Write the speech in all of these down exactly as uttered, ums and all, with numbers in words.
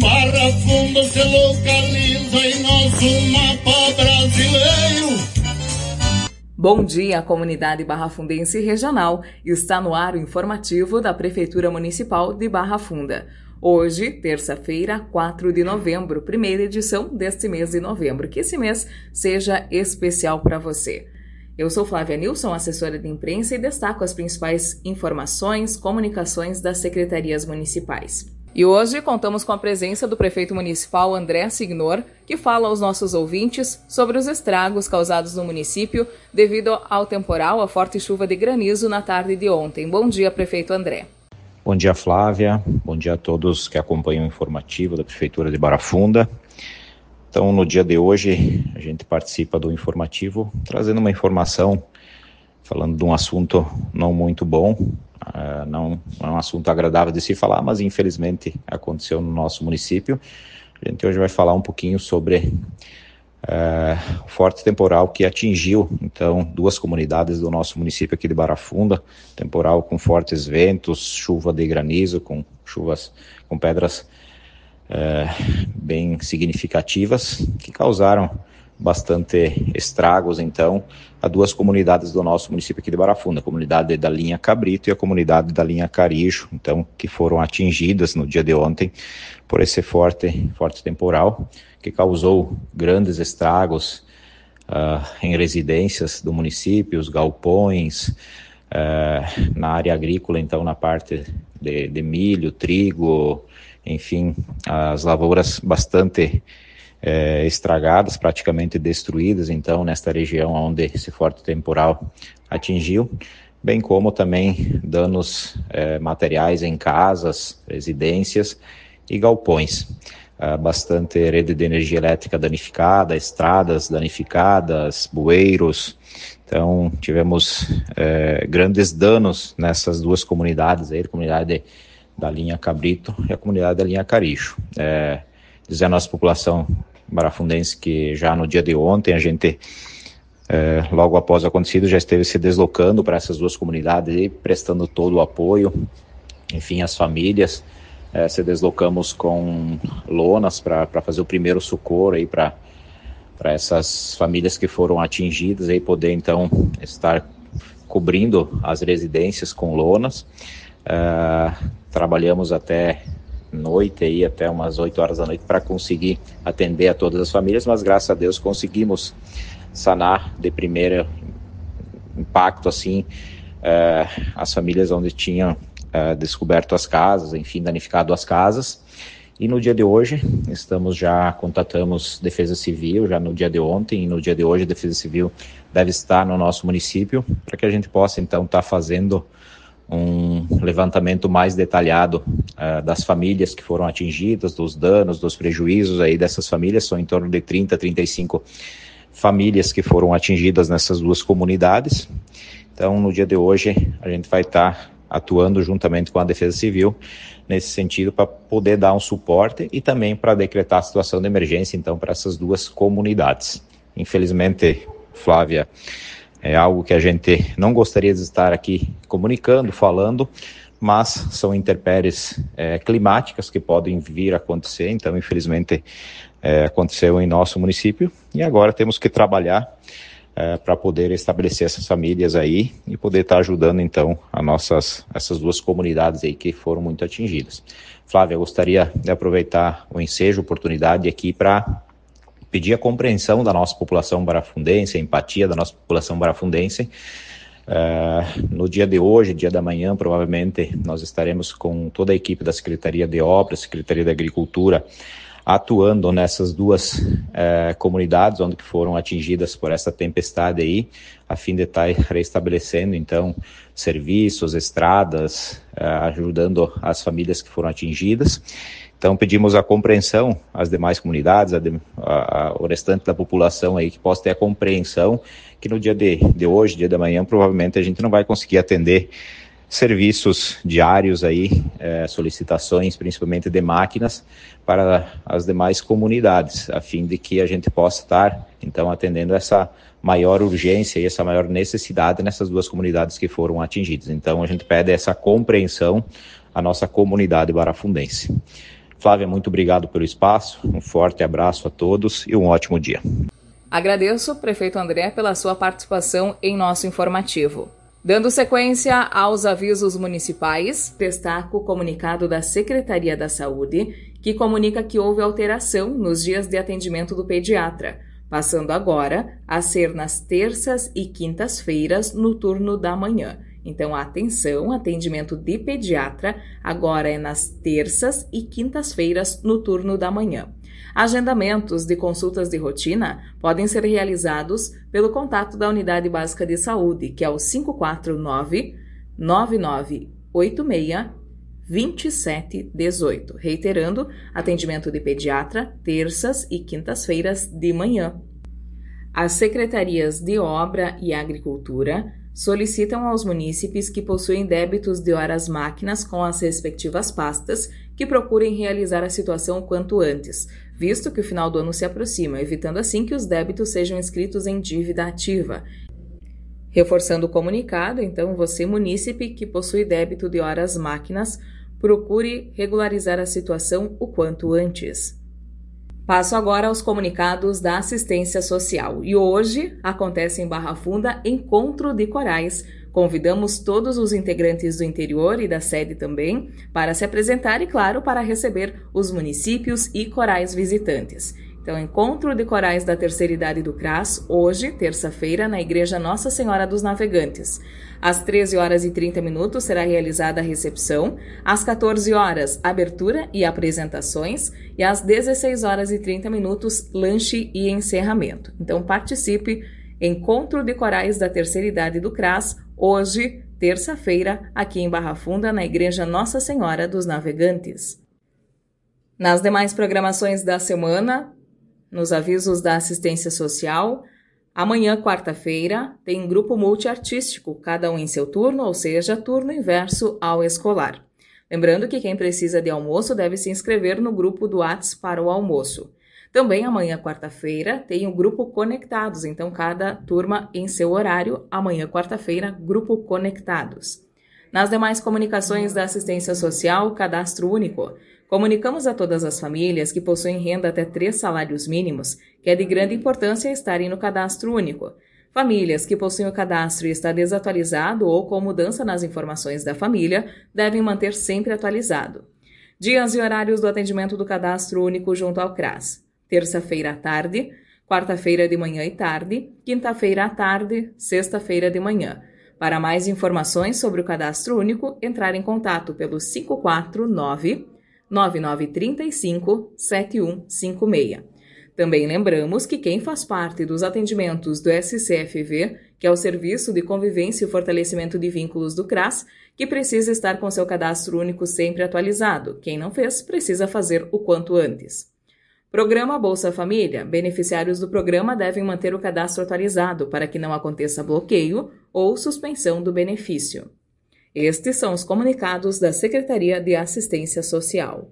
Barra Funda se localiza em nosso mapa brasileiro. Bom dia, comunidade barrafundense regional. Está no ar o informativo da Prefeitura Municipal de Barra Funda. Hoje, terça-feira, quatro de novembro, primeira edição deste mês de novembro. Que esse mês seja especial para você. Eu sou Flávia Nilson, assessora de imprensa, e destaco as principais informações, comunicações das secretarias municipais. E hoje contamos com a presença do prefeito municipal André Signor, que fala aos nossos ouvintes sobre os estragos causados no município devido ao temporal, a forte chuva de granizo na tarde de ontem. Bom dia, prefeito André. Bom dia, Flávia. Bom dia a todos que acompanham o informativo da Prefeitura de Barra Funda. Então, no dia de hoje, a gente participa do informativo trazendo uma informação, falando de um assunto não muito bom, uh, não, não é um assunto agradável de se falar, mas infelizmente aconteceu no nosso município. A gente hoje vai falar um pouquinho sobre uh, o forte temporal que atingiu, então, duas comunidades do nosso município aqui de Barra Funda, temporal com fortes ventos, chuva de granizo, com chuvas, com pedras É, bem significativas, que causaram bastante estragos, então, a duas comunidades do nosso município aqui de Barra Funda, a comunidade da linha Cabrito e a comunidade da linha Carijo, então, que foram atingidas no dia de ontem por esse forte, forte temporal, que causou grandes estragos uh, em residências do município, os galpões, uh, na área agrícola, então, na parte de, de milho, trigo, enfim, as lavouras bastante é, estragadas, praticamente destruídas, então, nesta região onde esse forte temporal atingiu, bem como também danos é, materiais em casas, residências e galpões. Ah, bastante rede de energia elétrica danificada, estradas danificadas, bueiros. Então, tivemos é, grandes danos nessas duas comunidades, aí, a comunidade da linha Cabrito e a comunidade da linha Carijo. É, dizer a nossa população barafundense que já no dia de ontem a gente, é, logo após o acontecido, já esteve se deslocando para essas duas comunidades e prestando todo o apoio, enfim, as famílias, é, se deslocamos com lonas para fazer o primeiro socorro aí para para essas famílias que foram atingidas e poder então estar cobrindo as residências com lonas. Uh, trabalhamos até noite, aí, até umas oito horas da noite, para conseguir atender a todas as famílias, mas graças a Deus conseguimos sanar de primeiro impacto assim, uh, as famílias onde tinham uh, descoberto as casas, enfim, danificado as casas. E no dia de hoje, estamos já, contatamos Defesa Civil, já no dia de ontem, e no dia de hoje a Defesa Civil deve estar no nosso município, para que a gente possa então estar tá fazendo um levantamento mais detalhado uh, das famílias que foram atingidas, dos danos, dos prejuízos aí dessas famílias. São em torno de trinta, trinta e cinco famílias que foram atingidas nessas duas comunidades. Então, no dia de hoje, a gente vai estar tá atuando juntamente com a Defesa Civil nesse sentido para poder dar um suporte e também para decretar a situação de emergência, então, para essas duas comunidades. Infelizmente, Flávia, é algo que a gente não gostaria de estar aqui comunicando, falando, mas são intempéries é, climáticas que podem vir a acontecer. Então, infelizmente, é, aconteceu em nosso município e agora temos que trabalhar é, para poder estabelecer essas famílias aí e poder estar ajudando, então, a nossas, essas duas comunidades aí que foram muito atingidas. Flávia, eu gostaria de aproveitar o ensejo, a oportunidade aqui para pedir a compreensão da nossa população barafundense, a empatia da nossa população barafundense. Uh, no dia de hoje, dia da manhã, provavelmente nós estaremos com toda a equipe da Secretaria de Obras, Secretaria de Agricultura, atuando nessas duas uh, comunidades onde foram atingidas por essa tempestade aí, a fim de estar restabelecendo, então, serviços, estradas, uh, ajudando as famílias que foram atingidas. Então, pedimos a compreensão às demais comunidades, a de, a, a, o restante da população aí, que possa ter a compreensão que no dia de, de hoje, dia da manhã, provavelmente a gente não vai conseguir atender serviços diários aí, é, solicitações, principalmente de máquinas, para as demais comunidades, a fim de que a gente possa estar, então, atendendo essa maior urgência e essa maior necessidade nessas duas comunidades que foram atingidas. Então, a gente pede essa compreensão à nossa comunidade barafundense. Flávia, muito obrigado pelo espaço, um forte abraço a todos e um ótimo dia. Agradeço, prefeito André, pela sua participação em nosso informativo. Dando sequência aos avisos municipais, destaco o comunicado da Secretaria da Saúde, que comunica que houve alteração nos dias de atendimento do pediatra, passando agora a ser nas terças e quintas-feiras no turno da manhã. Então, atenção, atendimento de pediatra agora é nas terças e quintas-feiras no turno da manhã. Agendamentos de consultas de rotina podem ser realizados pelo contato da Unidade Básica de Saúde, que é o cinco quatro nove, nove nove oito seis, dois sete um oito. Reiterando, atendimento de pediatra, terças e quintas-feiras de manhã. As secretarias de Obra e Agricultura solicitam aos munícipes que possuem débitos de horas máquinas com as respectivas pastas que procurem realizar a situação o quanto antes, visto que o final do ano se aproxima, evitando assim que os débitos sejam inscritos em dívida ativa. Reforçando o comunicado, então, você, munícipe que possui débito de horas máquinas, procure regularizar a situação o quanto antes. Passo agora aos comunicados da assistência social. E hoje acontece em Barra Funda Encontro de Corais. Convidamos todos os integrantes do interior e da sede também para se apresentar e, claro, para receber os municípios e corais visitantes. Então, Encontro de Corais da Terceira Idade do C R A S, hoje, terça-feira, na Igreja Nossa Senhora dos Navegantes. Às treze horas e trinta minutos será realizada a recepção, às quatorze horas, abertura e apresentações, e às dezesseis horas e trinta minutos, lanche e encerramento. Então, participe, Encontro de Corais da Terceira Idade do C R A S, hoje, terça-feira, aqui em Barra Funda, na Igreja Nossa Senhora dos Navegantes. Nas demais programações da semana, nos avisos da assistência social, amanhã, quarta-feira, tem grupo multiartístico, cada um em seu turno, ou seja, turno inverso ao escolar. Lembrando que quem precisa de almoço deve se inscrever no grupo do WhatsApp para o almoço. Também amanhã, quarta-feira, tem o grupo Conectados, então cada turma em seu horário. Amanhã, quarta-feira, grupo Conectados. Nas demais comunicações da assistência social, cadastro único. Comunicamos a todas as famílias que possuem renda até três salários mínimos que é de grande importância estarem no cadastro único. Famílias que possuem o cadastro e está desatualizado ou com mudança nas informações da família devem manter sempre atualizado. Dias e horários do atendimento do cadastro único junto ao C R A S. Terça-feira à tarde, quarta-feira de manhã e tarde, quinta-feira à tarde, sexta-feira de manhã. Para mais informações sobre o cadastro único, entrar em contato pelo cinco quatro nove, nove nove três cinco, sete um cinco seis. Também lembramos que quem faz parte dos atendimentos do S C F V, que é o Serviço de Convivência e Fortalecimento de Vínculos do C R A S, que precisa estar com seu cadastro único sempre atualizado. Quem não fez, precisa fazer o quanto antes. Programa Bolsa Família. Beneficiários do programa devem manter o cadastro atualizado para que não aconteça bloqueio ou suspensão do benefício. Estes são os comunicados da Secretaria de Assistência Social.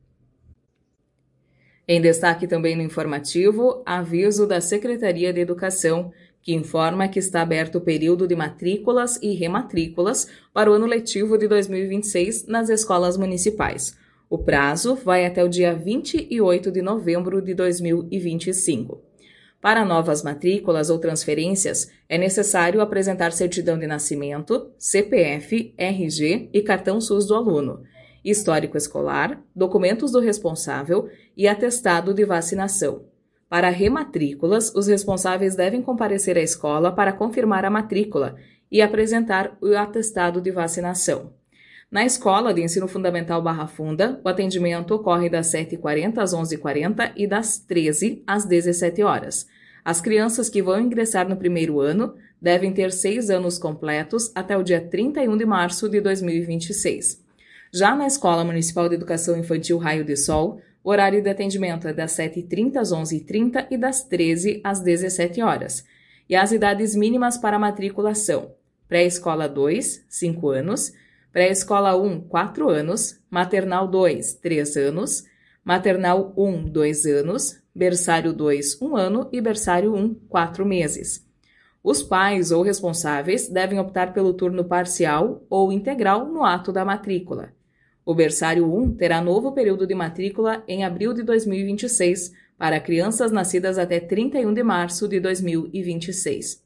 Em destaque também no informativo, aviso da Secretaria de Educação, que informa que está aberto o período de matrículas e rematrículas para o ano letivo de dois mil e vinte e seis nas escolas municipais. O prazo vai até o dia vinte e oito de novembro de dois mil e vinte e cinco. Para novas matrículas ou transferências, é necessário apresentar certidão de nascimento, C P F, R G e cartão SUS do aluno, histórico escolar, documentos do responsável e atestado de vacinação. Para rematrículas, os responsáveis devem comparecer à escola para confirmar a matrícula e apresentar o atestado de vacinação. Na Escola de Ensino Fundamental Barra Funda, o atendimento ocorre das sete e quarenta às onze e quarenta e das treze às dezessete horas. As crianças que vão ingressar no primeiro ano devem ter seis anos completos até o dia trinta e um de março de dois mil e vinte e seis. Já na Escola Municipal de Educação Infantil Raio de Sol, o horário de atendimento é das sete e trinta às onze e trinta e das treze às dezessete horas. E as idades mínimas para matriculação: pré-escola dois, cinco anos, pré-escola um, quatro anos, maternal dois, três anos, maternal um, dois anos, berçário dois, um ano e berçário um, quatro meses. Os pais ou responsáveis devem optar pelo turno parcial ou integral no ato da matrícula. O berçário um terá novo período de matrícula em abril de dois mil e vinte e seis para crianças nascidas até trinta e um de março de dois mil e vinte e seis.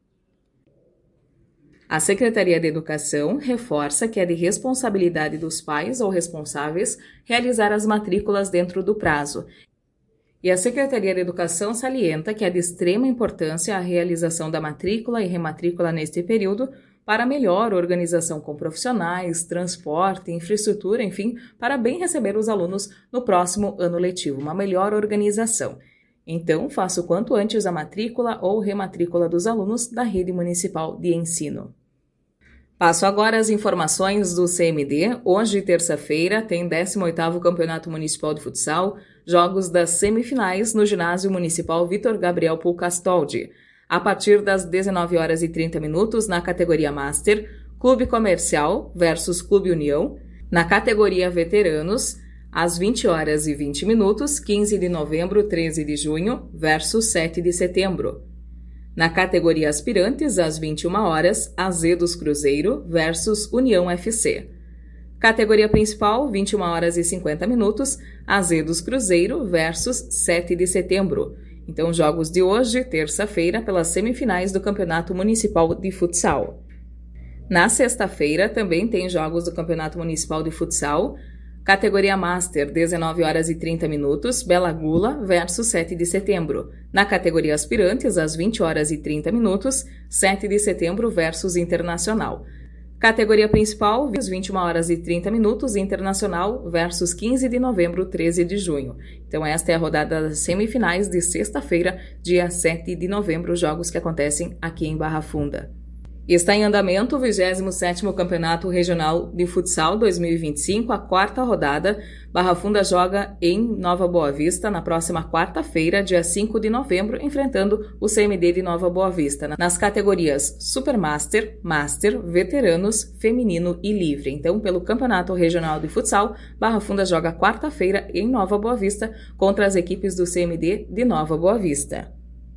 A Secretaria de Educação reforça que é de responsabilidade dos pais ou responsáveis realizar as matrículas dentro do prazo. E a Secretaria de Educação salienta que é de extrema importância a realização da matrícula e rematrícula neste período para melhor organização com profissionais, transporte, infraestrutura, enfim, para bem receber os alunos no próximo ano letivo, uma melhor organização. Então, faça o quanto antes a matrícula ou rematrícula dos alunos da Rede Municipal de Ensino. Passo agora as informações do C M D. Hoje, terça-feira, tem décimo oitavo Campeonato Municipal de Futsal, jogos das semifinais no Ginásio Municipal Vitor Gabriel Pulcastoldi. A partir das dezenove horas e trinta minutos, na categoria Master, Clube Comercial versus Clube União. Na categoria Veteranos, às vinte horas e vinte minutos, quinze de novembro, treze de junho versus sete de setembro. Na categoria Aspirantes, às vinte e uma horas, Azedos Cruzeiro versus União F C. Categoria Principal, vinte e uma horas e cinquenta minutos, Azedos Cruzeiro versus sete de setembro. Então, jogos de hoje, terça-feira, pelas semifinais do Campeonato Municipal de Futsal. Na sexta-feira, também tem jogos do Campeonato Municipal de Futsal. Categoria Master, dezenove horas e trinta minutos, Bela Gula versus sete de setembro. Na categoria Aspirantes, às vinte horas e trinta minutos, sete de setembro versus Internacional. Categoria Principal, às vinte e uma horas e trinta minutos, Internacional versus quinze de novembro, treze de junho. Então esta é a rodada das semifinais de sexta-feira, dia sete de novembro, jogos que acontecem aqui em Barra Funda. Está em andamento o vigésimo sétimo Campeonato Regional de Futsal dois mil e vinte e cinco, a quarta rodada. Barra Funda joga em Nova Boa Vista na próxima quarta-feira, dia cinco de novembro, enfrentando o C M D de Nova Boa Vista, nas categorias Supermaster, Master, Veteranos, Feminino e Livre. Então, pelo Campeonato Regional de Futsal, Barra Funda joga quarta-feira em Nova Boa Vista contra as equipes do C M D de Nova Boa Vista.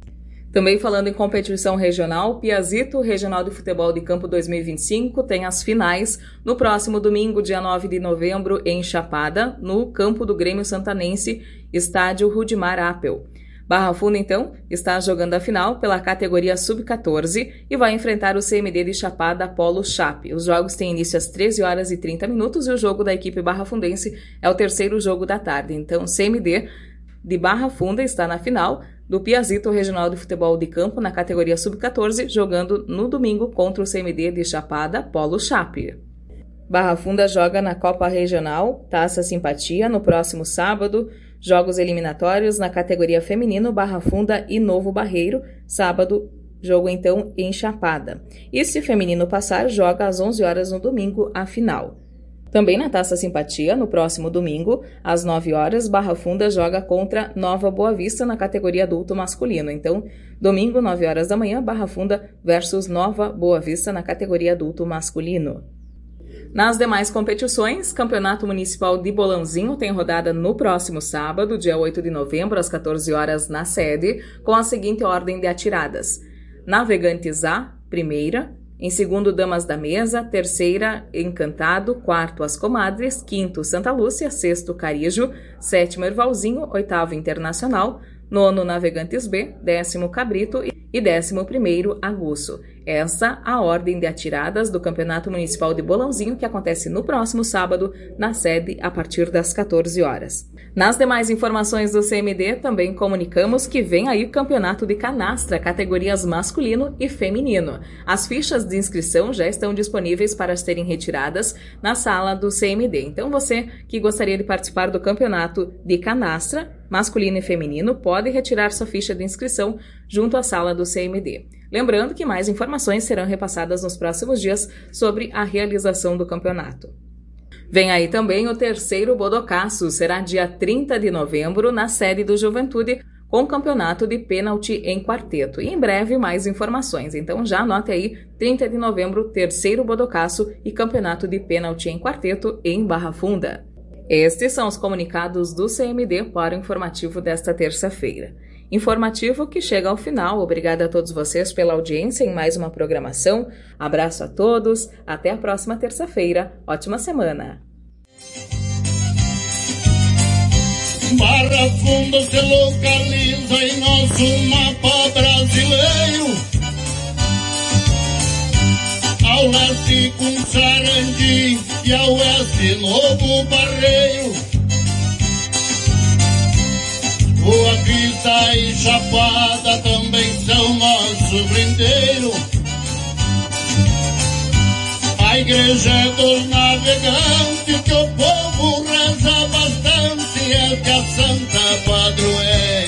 Também falando em competição regional, Piazito Regional de Futebol de Campo dois mil e vinte e cinco tem as finais no próximo domingo, dia nove de novembro, em Chapada, no campo do Grêmio Santanense, estádio Rudimar Appel. Barra Funda, então, está jogando a final pela categoria sub quatorze e vai enfrentar o C M D de Chapada Polo Chape. Os jogos têm início às treze horas e trinta minutos e o jogo da equipe barrafundense é o terceiro jogo da tarde. Então, C M D de Barra Funda está na final do Piazito Regional de Futebol de Campo na categoria sub quatorze, jogando no domingo contra o C M D de Chapada Polo Chape. Barra Funda joga na Copa Regional Taça Simpatia no próximo sábado, jogos eliminatórios na categoria feminino Barra Funda e Novo Barreiro, sábado, jogo então em Chapada. E se feminino passar, joga às onze horas no domingo a final. Também na Taça Simpatia, no próximo domingo, às nove horas, Barra Funda joga contra Nova Boa Vista na categoria adulto masculino. Então, domingo, nove horas da manhã, Barra Funda versus Nova Boa Vista na categoria adulto masculino. Nas demais competições, Campeonato Municipal de Bolãozinho tem rodada no próximo sábado, dia oito de novembro, às quatorze horas, na sede, com a seguinte ordem de atiradas. Navegantes A, primeira. Em segundo, Damas da Mesa. Terceira, Encantado. Quarto, As Comadres. Quinto, Santa Lúcia. Sexto, Carijo. Sétimo, Ervalzinho. Oitavo, Internacional. Nono, Navegantes B. Décimo, Cabrito. E décimo primeiro, Aguço. Essa a ordem de atiradas do Campeonato Municipal de Bolãozinho, que acontece no próximo sábado, na sede, a partir das quatorze horas. Nas demais informações do C M D, também comunicamos que vem aí o Campeonato de Canastra, categorias masculino e feminino. As fichas de inscrição já estão disponíveis para serem retiradas na sala do C M D. Então, você que gostaria de participar do Campeonato de Canastra, masculino e feminino, pode retirar sua ficha de inscrição junto à sala do C M D. Lembrando que mais informações serão repassadas nos próximos dias sobre a realização do campeonato. Vem aí também o terceiro Bodocaço, será dia trinta de novembro na sede do Juventude, com campeonato de pênalti em quarteto. E em breve mais informações, então já anote aí, trinta de novembro, terceiro Bodocaço e campeonato de pênalti em quarteto em Barra Funda. Estes são os comunicados do C M D para o informativo desta terça-feira. Informativo que chega ao final. Obrigada a todos vocês pela audiência em mais uma programação. Abraço a todos. Até a próxima terça-feira. Ótima semana. Barra Funda se localiza em nosso mapa brasileiro. Ao leste com Sarandi e ao oeste Novo Barreiro. Boa Vista e Chapada também são nosso brindeiro. A igreja é dos navegantes, que o povo reza bastante, é que a santa padroeira.